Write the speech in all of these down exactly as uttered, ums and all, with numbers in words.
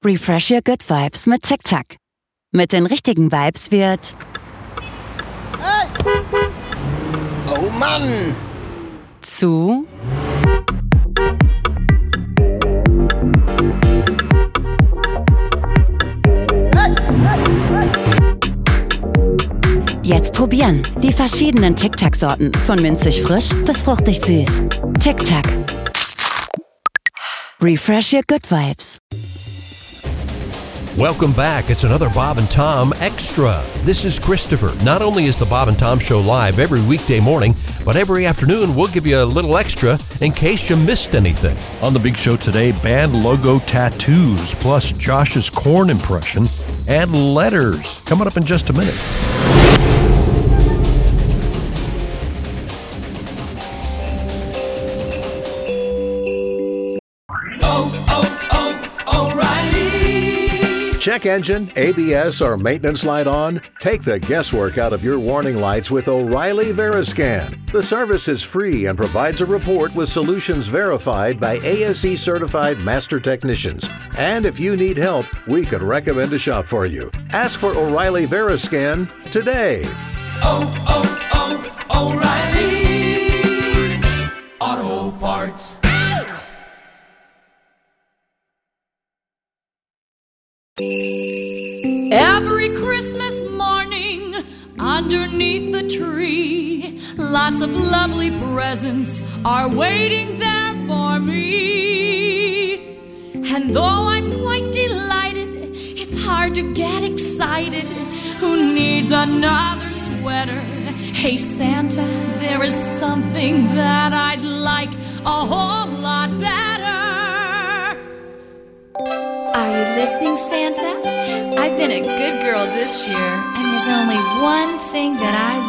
Refresh your good vibes mit TikTok. Mit den richtigen Vibes wird... Hey! Oh Mann! Zu... Jetzt probieren. Die verschiedenen TikTok-Sorten. Von minzig frisch bis fruchtig süß. TikTok. Refresh your good vibes. Welcome back. It's another Bob and Tom Extra. This is Christopher. Not only is the Bob and Tom Show live every weekday morning, but every afternoon we'll give you a little extra in case you missed anything. On the big show today, band logo tattoos, plus Josh's corn impression, and letters. Coming up in just a minute. Check engine, A B S, or maintenance light on? Take the guesswork out of your warning lights with O'Reilly Veriscan. The service is free and provides a report with solutions verified by A S E certified master technicians. And if you need help, we could recommend a shop for you. Ask for O'Reilly Veriscan today. Oh, oh, oh, O'Reilly Auto Parts. Every Christmas morning, underneath the tree, lots of lovely presents are waiting there for me. And though I'm quite delighted, it's hard to get excited. Who needs another sweater? Hey Santa, there is something that I'd like a whole lot better. Are you listening, Santa? I've been a good girl this year, and there's only one thing that I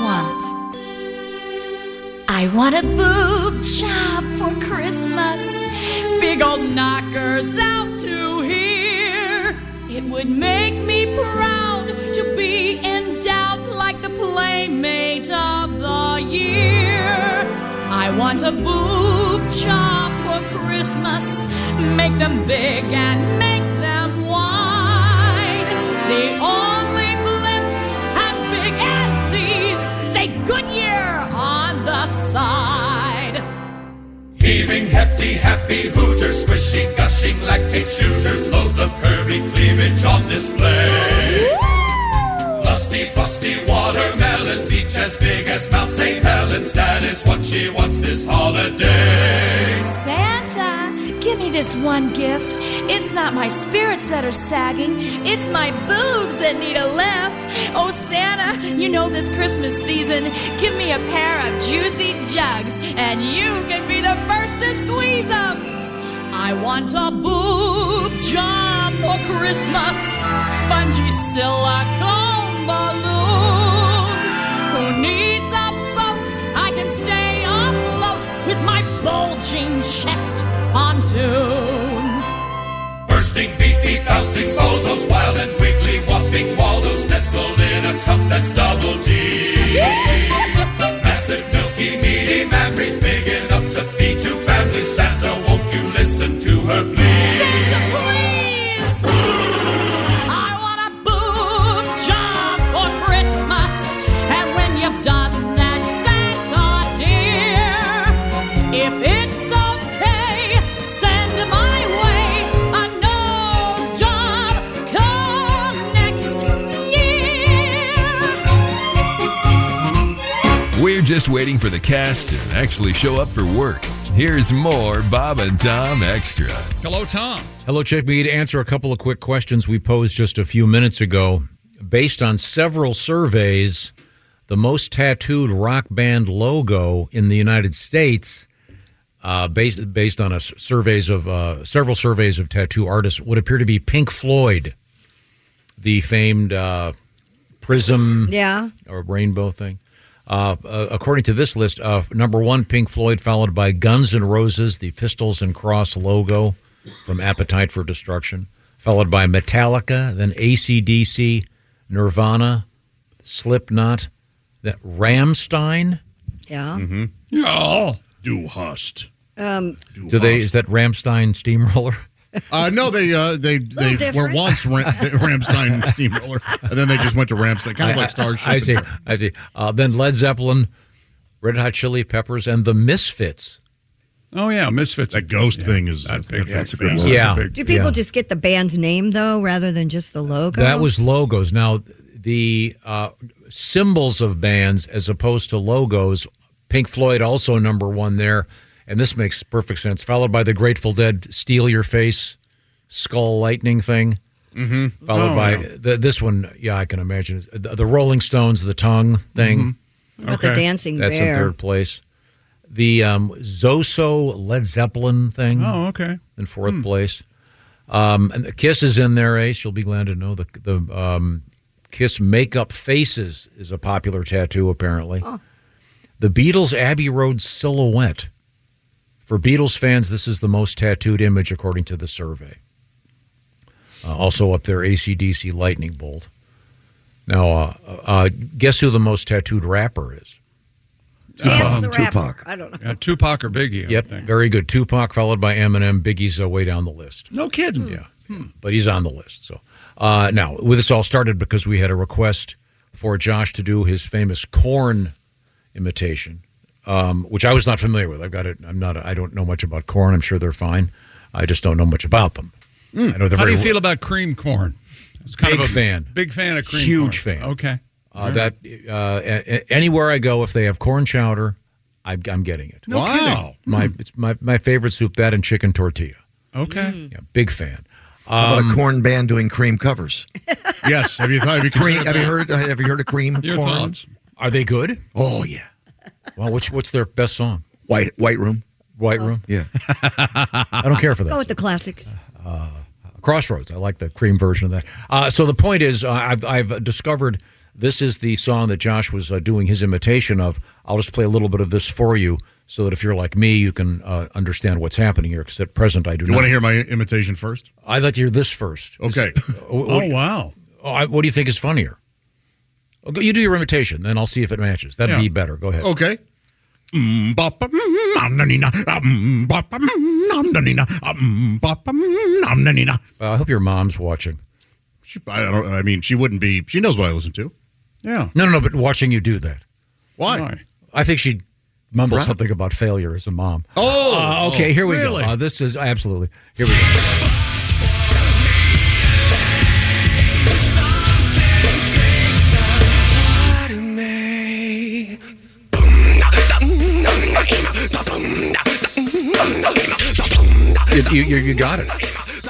want. I want a boob job for Christmas. Big old knockers out to here. It would make me proud to be endowed like the Playmate of the Year. I want a boob job for Christmas. Make them big and make them wide. The only blimps as big as these say Goodyear on the side. Heaving, hefty, happy hooters, squishy, gushing, lactate shooters, loads of curvy cleavage on display. Lusty, busty watermelons, each as big as Mount Saint Helens. That is what she wants this holiday. Santa, give me this one gift. It's not my spirits that are sagging. It's my boobs that need a lift. Oh, Santa, you know this Christmas season, give me a pair of juicy jugs, and you can be the first to squeeze them. I want a boob job for Christmas. Spongy silicone balloons. Who needs a boat? I can stay afloat with my bulging chest pontoons. Bursting, beefy, bouncing bozos, wild and wiggly, whopping Waldos, nestled in a cup that's double D. Massive, milky, meaty memories, big enough to feed two families. Santa, won't you listen to her, please? Santa, please! I want a boob job for Christmas. And when you've done that, Santa dear, if it's okay, send my way a nose job come next year. We're just waiting for the cast to actually show up for work. Here's more Bob and Tom Extra. Hello, Tom. Hello, Chick. We need to answer a couple of quick questions we posed just a few minutes ago. Based on several surveys, the most tattooed rock band logo in the United States, uh, based based on a surveys of uh, several surveys of tattoo artists, would appear to be Pink Floyd, the famed uh, prism, yeah, or rainbow thing. Uh, uh, according to this list, uh, number one, Pink Floyd, followed by Guns N' Roses, the Pistols and Cross logo from Appetite for Destruction, followed by Metallica, then A C D C, Nirvana, Slipknot, that Rammstein. Yeah. Mm-hmm. Yeah. Du hast. Um, Do they? Is that Rammstein Steamroller? Uh, no, they uh, they they were different. once Ram- Ramstein Steamroller, and then they just went to Ramstein, kind of like Starship. I see. and- I see. Uh, then Led Zeppelin, Red Hot Chili Peppers, and the Misfits. Oh yeah, Misfits. That Ghost yeah, thing is that big. yeah, That's a good good one. Yeah. Big, Do people Yeah. just get the band's name, though, rather than just the logo? That was logos. Now, the uh, symbols of bands as opposed to logos, Pink Floyd also number one there, and this makes perfect sense, followed by the Grateful Dead Steal Your Face skull lightning thing. Mm-hmm. Followed Oh, by yeah. the, this one, yeah, I can imagine. The, the Rolling Stones, the tongue thing. Mm-hmm. What about the Okay. dancing That's bear? in third place. The um, Zoso Led Zeppelin thing Oh, okay. in fourth place. Um, and the Kiss is in there, Ace. You'll be glad to know the the um, Kiss Makeup Faces is a popular tattoo, apparently. Oh. The Beatles Abbey Road silhouette. For Beatles fans, this is the most tattooed image according to the survey. Uh, also up there, A C D C Lightning Bolt. Now, uh, uh, guess who the most tattooed rapper is? Chance Um, the Rapper. Tupac. I don't know. Yeah, Tupac or Biggie. I Yep, think. very good. Tupac, followed by Eminem. Biggie's uh, way down the list. No kidding. Yeah, but he's on the list. So uh, now, well, this all started because we had a request for Josh to do his famous Korn imitation, um, which I was not familiar with. I've got it. I'm not. I don't know much about Korn. I'm sure they're fine. I just don't know much about them. I know they're How do very you feel about cream corn? It's kind Big of a fan. Big fan of cream Huge corn. fan. Okay. uh, that uh, a- a- anywhere I go, if they have corn chowder, I'm, I'm getting it. No Wow. kidding. My it's my my favorite soup. That and chicken tortilla. Okay. Yeah, big fan. How about a corn band doing cream covers? Yes. Have you thought? Have you, Cream, considered have you that? heard? Have you heard of cream Your corn? thoughts? Are they good? Oh yeah, Well, which what's their best song? White White Room. White Room. Yeah, I don't care for that. Go with the classics. Crossroads. I like the cream version of that. Uh, so the point is, uh, I've, I've discovered this is the song that Josh was uh, doing his imitation of. I'll just play a little bit of this for you so that if you're like me, you can uh, understand what's happening here, because at present I do You not. want to hear my imitation first? I'd like to hear this first. Okay. What, Oh, wow. oh, I, what do you think is funnier? Okay, you do your imitation, then I'll see if it matches. That'd Yeah. be better. Go ahead. Okay. Mm, bop, mm, nom, na, nina, ah, mm, bop, mm, nom, na, nina, ah, mm, bop, mm, nom, na, nina. Uh, I hope your mom's watching. She, I, don't, I mean, she wouldn't be. She knows what I listen to. Yeah. No, no, no, but watching you do that. Why? Why? I think she'd mumble Right. something about failure as a mom. Oh, Uh, okay, here we really? go. Uh, this is absolutely. Here we go. You, you, you- you got it.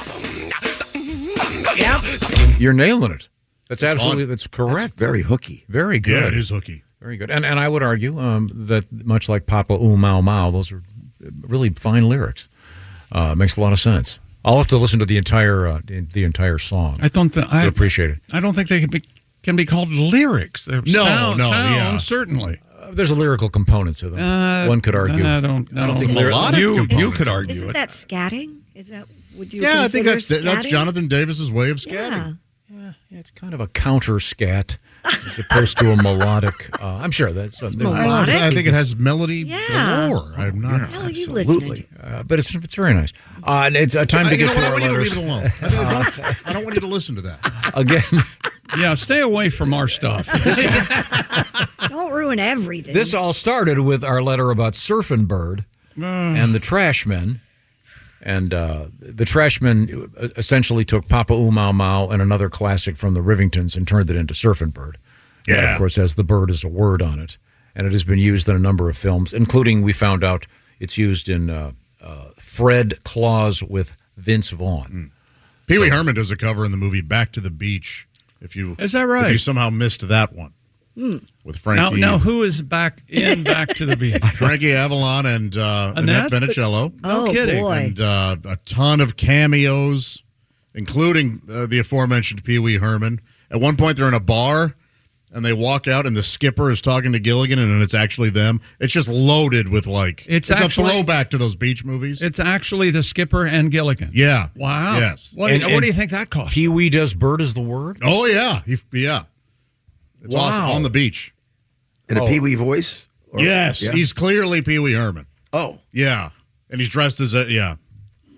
Yep. You're nailing it. That's absolutely, fun. that's correct. that's very hooky. Very good. Yeah, it is hooky. Very good. And and I would argue um, that much like Papa Oo Mau Mau, those are really fine lyrics. Uh, makes a lot of sense. I'll have to listen to the entire uh, the, the entire song. I don't think I I appreciate it. I don't think they can be can be called lyrics. They're No, sound, no, sound, yeah. certainly. Uh, there's a lyrical component to them. Uh, One could argue. I don't. I don't don't think think melodic you. You components. could argue Isn't it. that scatting? Is that would you? Yeah, I think consider that's that's scatting? Jonathan Davis's way of scatting. Yeah. Yeah, it's kind of a counter scat as opposed to a melodic. Uh, I'm sure that's uh, there's- melodic. I think it has melody Yeah. galore. I'm not. Hell, are you listening? uh, but it's it's very nice. Uh, and it's uh, time I, to you get know to what? I our want you to letters. leave it alone. I, don't, I don't want you to listen to that. Again, Yeah, stay away from our stuff. Don't ruin everything. this all started with our letter about Surfin' Bird Uh, and the Trashmen. And uh, the Trashmen essentially took Papa Oo Mau Mau and another classic from the Rivingtons and turned it into Surfin' Bird. That, Yeah. of course, has the bird as a word on it. And it has been used in a number of films, including, we found out, it's used in uh, uh, Fred Claus with Vince Vaughn. Pee Wee Herman does a cover in the movie Back to the Beach. If you Is that right? If you somehow missed that one with now, Frankie, now, who is back in Back to the Beach? Frankie Avalon and uh, Annette? Annette Benecello. No oh kidding. boy. And uh, a ton of cameos, including uh, the aforementioned Pee Wee Herman. At one point, they're in a bar, and they walk out, and the skipper is talking to Gilligan, and it's actually them. It's just loaded with, like, It's it's, actually- a throwback to those beach movies. It's actually the skipper and Gilligan. yeah. Wow. Yes. What, And- what and do you think that cost? Pee Wee does bird as the word? Oh, yeah. He, yeah. It's Wow. awesome. On the beach. In a Oh. Pee Wee voice. Or- Yes. Yeah. He's clearly Pee Wee Herman. Oh, Yeah. And he's dressed as a, yeah.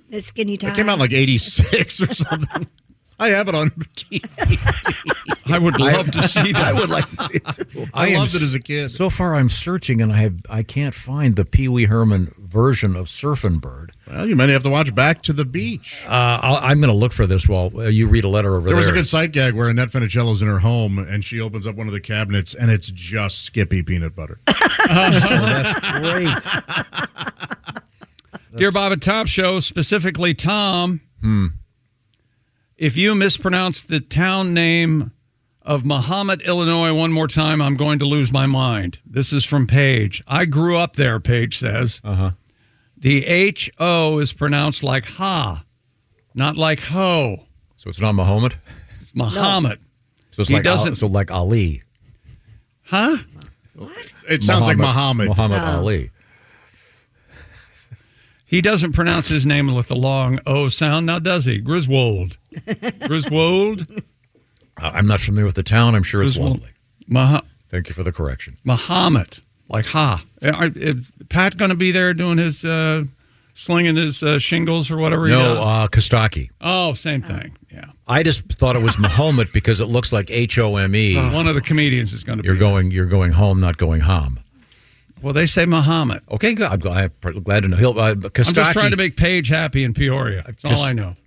The skinny tie. It came out in like eighty-six or something. I have it on D V D. I would love to see that. I would like to see it too. I, I loved am it as a kid. So far, I'm searching and I have I can't find the Pee Wee Herman version of Surfin' Bird. Well, you might have to watch Back to the Beach. Uh, I'll, I'm going to look for this while uh, you read a letter over There there. was a good sight gag where Annette Funicello's in her home and she opens up one of the cabinets and it's just Skippy peanut butter. That's great. Dear Bob and Tom Show, specifically Tom, Hmm. if you mispronounce the town name of Mahomet, Illinois one more time, I'm going to lose my mind. This is from Paige. I grew up there, Paige says. Uh-huh. The H O is pronounced like ha, not like ho. So it's not Mahomet? It's Mahomet. So it's He like Al- doesn't- so like Ali. Huh? What? It sounds like Muhammad. Muhammad Oh. Ali. He doesn't pronounce his name with the long O sound, now does he? Griswold. Griswold? Uh, I'm not familiar with the town. I'm sure it's Griswold. lovely. Mah- Thank you for the correction. Mahomet. Like ha. Are- Is Pat going to be there doing his, uh, slinging his uh, shingles or whatever he No, does? uh, Kostaki. Oh, same thing. Yeah. I just thought it was Mahomet because it looks like H O M E. One of the comedians is going to be You're going. You're going home, not going home. Well, they say Mahomet. Okay, good. I'm glad, I'm glad to know. He'll, uh, Kostaki, I'm just trying to make Paige happy in Peoria. That's all Just- I know.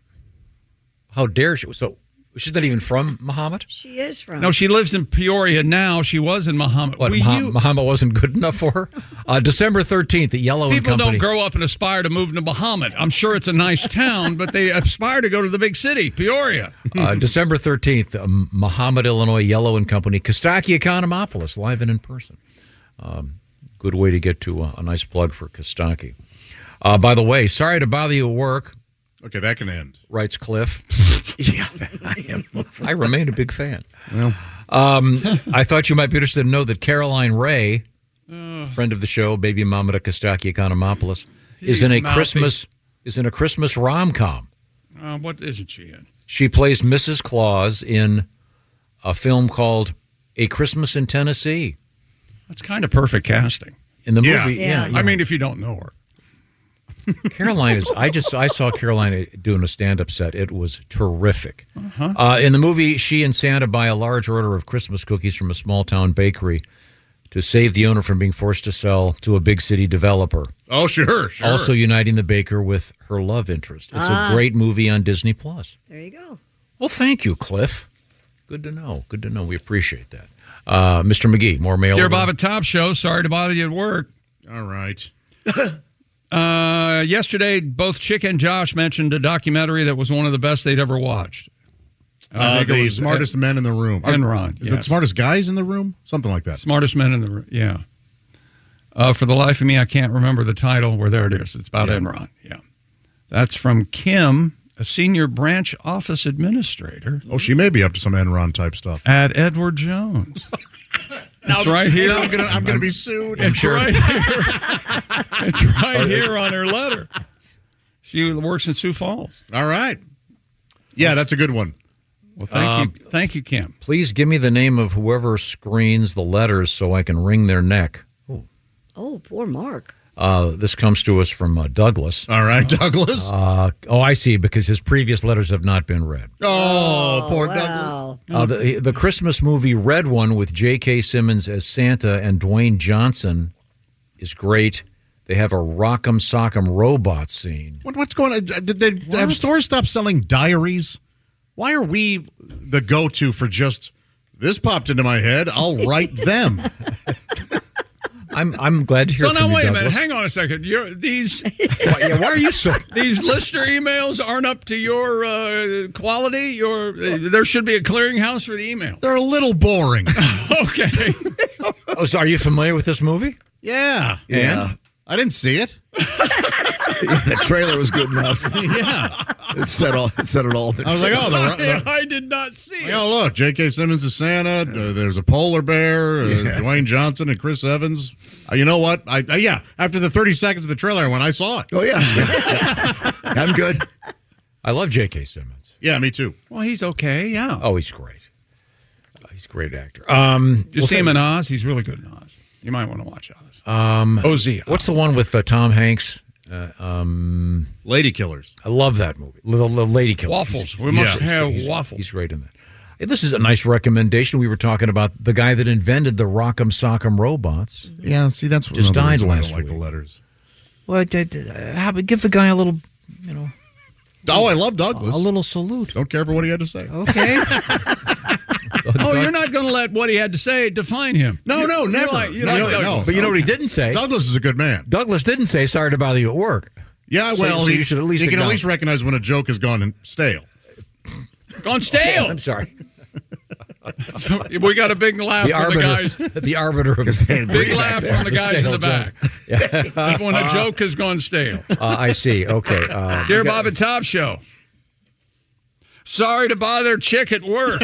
How dare she? So she's not even from Mahomet. She is from. No, she lives in Peoria now. She was in Mahomet. What? Will Mah- you- Mahomet wasn't good enough for her. Uh, December thirteenth at Yellow and People Company. don't grow up and aspire to move to Mahomet. I'm sure it's a nice town, but they aspire to go to the big city, Peoria. uh, December thirteenth, um, Mahomet, Illinois, Yellow and Company, Kostaki Economopolis, live and in person. Um, good way to get to a, a nice plug for Kostaki. Uh, by the way, sorry to bother you at work. Okay, that can end. Writes Cliff. Yeah, I am. I remain a big fan. Well, um, I thought you might be interested to know that Caroline Ray, friend of the show, baby mama to Kostaki Economopolis, is He's in a mouthy. Christmas is in a Christmas rom-com. Uh, what isn't she in? She plays Missus Claus in a film called A Christmas in Tennessee. That's kind of perfect casting. In the Yeah. movie, yeah. I mean, if you don't know her. Caroline is. I just I saw Caroline doing a stand-up set. It was terrific. Uh-huh. Uh, in the movie, she and Santa buy a large order of Christmas cookies from a small-town bakery to save the owner from being forced to sell to a big city developer. Oh, sure, sure. Also uniting the baker with her love interest. It's Ah. a great movie on Disney Plus. There you go. Well, thank you, Cliff. Good to know. Good to know. We appreciate that. Uh, Mister McGee, more mail. Dear over? Bob and Tom Show, sorry to bother you at work. All right. Uh, yesterday, both Chick and Josh mentioned a documentary that was one of the best they'd ever watched. I Uh, think it the was smartest men in the room. Enron. Is yes. it smartest guys in the room? Something like that. Smartest men in the room. Yeah. Uh, for the life of me, I can't remember the title. Where there it is. It's about Yeah. Enron. Yeah. That's from Kim, a senior branch office administrator Oh, she may be up to some Enron type stuff. at Edward Jones. It's right here. Now I'm gonna, I'm gonna be sued. It's right here. It's right here on her letter. She works in Sioux Falls. All right. Yeah, that's a good one. Well, thank Um, you, thank you, Kim. Please give me the name of whoever screens the letters so I can wring their neck. Oh, poor Mark. Uh, this comes to us from uh, Douglas. All right, Douglas. Uh, oh, I see, because his previous letters have not been read. Oh, poor wow. Douglas. Uh, the, the Christmas movie Red One with J K. Simmons as Santa and Dwayne Johnson is great. They have a Rock'em Sock'em robot scene. What, what's going on? Did they have stores stop selling diaries? Why are we the go-to for just, this popped into my head, I'll write them? I'm I'm glad to hear So from now you, wait a Douglas. minute. Hang on a second. You're, these Why, yeah, why are you so? these listener emails aren't up to your uh, quality. Your uh, there should be a clearinghouse for the email. They're a little boring. Okay. Oh, so are you familiar with this movie? Yeah. Yeah. I didn't see it. The trailer was good enough. Yeah. It said all. It said it all. I was like, oh, the, the, I did not see it. oh, look, J K. Simmons is Santa. Uh, there's a polar bear. Uh, Yeah. Dwayne Johnson and Chris Evans. Uh, you know what? I uh, yeah. After the thirty seconds of the trailer, when I saw it. Oh yeah. Yeah. I'm good. I love J K. Simmons. Yeah, me too. Well, he's okay. Yeah. Oh, he's great. Uh, he's a great actor. Um, you well, see him thank- in Oz? He's really good in Oz. You might want to watch Oz. Um, O Z. What's the one with uh, Tom Hanks Uh, um, Lady Killers. I love that movie. Little, little Lady Killers. Waffles. He's- We must he's- have he's- waffles. He's great in that. Hey, this is a nice recommendation. We were talking about the guy that invented the Rock'em Sock'em robots. Yeah, see, that's what just another died reason I last don't like week. the letters. Well, d- d- uh, how about give the guy a little, you know. Oh, I love Douglas. A little salute. Don't care for what he had to say. Okay. Oh, you're not going to let what he had to say define him. No, You- no, you never. like- you No, like no, Douglas. no. But you know what he didn't say? Douglas is a good man. Douglas didn't say sorry to bother you at work. Yeah, So- well, so he, you should at least he can at acknowledge- least recognize when a joke has gone and stale. Gone stale. I'm sorry. So we got a big laugh The from arbiter, the guys. the arbiter of Big laugh from the guys in the back. Yeah. When a joke has gone stale. Uh, I see. Okay. Uh, Dear I got- Bob and Tom Show. Sorry to bother Chick at work.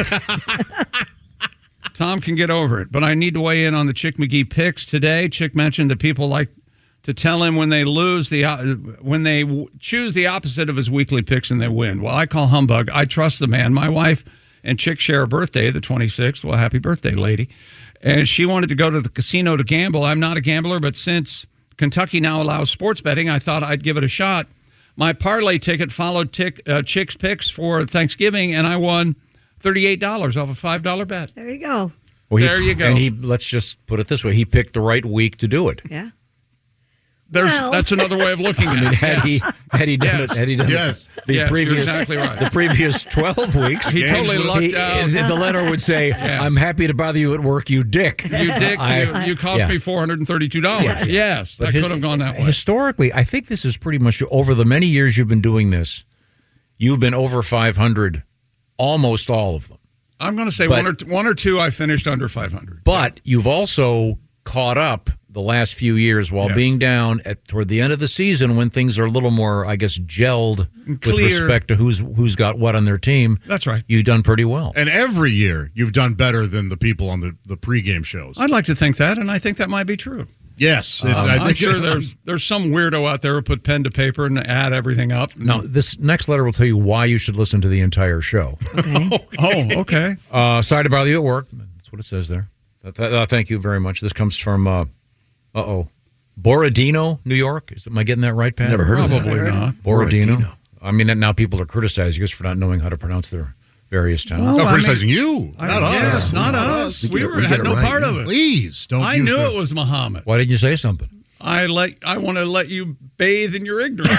Tom can get over it, but I need to weigh in on the Chick McGee picks today. Chick mentioned that people like to tell him when they lose the uh, when they w- choose the opposite of his weekly picks and they win. Well, I call humbug. I trust the man. My wife and Chick share a birthday, the twenty-sixth. Well, happy birthday, lady. And she wanted to go to the casino to gamble. I'm not a gambler, but since Kentucky now allows sports betting, I thought I'd give it a shot. My parlay ticket followed tick, uh, Chick's picks for Thanksgiving, and I won thirty-eight dollars off a five dollar bet. There you go. Well, he- There you go. And he, let's just put it this way: he picked the right week to do it. Yeah. There's, Well. That's another way of looking at I mean, it. had Yes. he had he done Yes. it, had he done Yes. it, the Yes, you're previous exactly right. the previous twelve weeks, He Games totally with- lucked he- out. the the letter would say, Yes. "I'm happy to bother you at work, you dick." You dick, I- you, you cost yeah. me four hundred thirty-two dollars. Yeah, yeah. Yes, But that hi- could have gone that way. Historically, I think this is pretty much over the many years you've been doing this. You've been over five hundred, almost all of them. I'm going to say But- one or one or two I finished under five hundred. But you've also caught up the last few years while Yes. being down at toward the end of the season when things are a little more, I guess, gelled with Clear. respect to who's who's got what on their team. That's right. You've done pretty well. And every year, you've done better than the people on the, the pregame shows. I'd like to think that, and I think that might be true. Yes. it- Um, I I'm think sure there's there's some weirdo out there who put pen to paper and add everything up. Now, this next letter will tell you why you should listen to the entire show. Oh, okay. Uh, sorry to bother you at work. That's what it says there. Uh, th- uh, thank you very much. This comes from, uh oh, Borodino, New York. Is, am I getting that right, Pat? Never heard of that. Probably not. Borodino. Borodino. I mean, now people are criticizing us for not knowing how to pronounce their various towns. Well, no, I criticizing you, I- not us. yes, not us. We We, get it- were, we had get it no right, part yeah. of it. Please don't. I use knew the- it was Muhammad. Why didn't you say something? I let I want to let you bathe in your ignorance,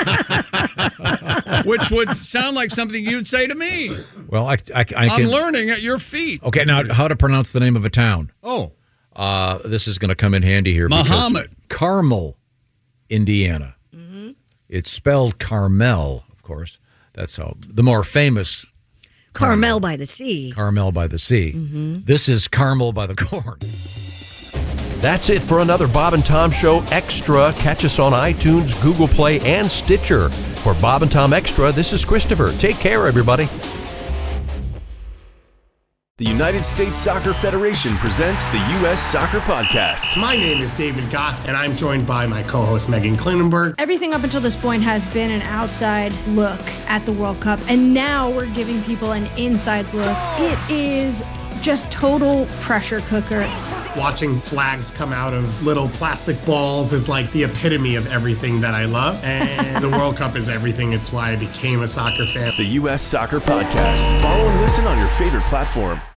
which would sound like something you'd say to me. Well, I, I, I I'm can. learning at your feet. Okay, now how to pronounce the name of a town? Oh, Uh, this is going to come in handy here. because Muhammad. Carmel, Indiana. It's spelled Carmel, of course. That's how the more famous Carmel by the sea. Carmel by the Sea. This is Carmel by the Corn. That's it for another Bob and Tom Show Extra. Catch us on iTunes, Google Play, and Stitcher. For Bob and Tom Extra, this is Christopher. Take care, everybody. The United States Soccer Federation presents the U S Soccer Podcast. My name is David Goss, and I'm joined by my co-host Megan Klinenberg. Everything up until this point has been an outside look at the World Cup, and now we're giving people an inside look. It is just total pressure cooker. Watching flags come out of little plastic balls is like the epitome of everything that I love, and the World Cup is everything. It's why I became a soccer fan. The U S Soccer Podcast. Follow and listen on your favorite platform.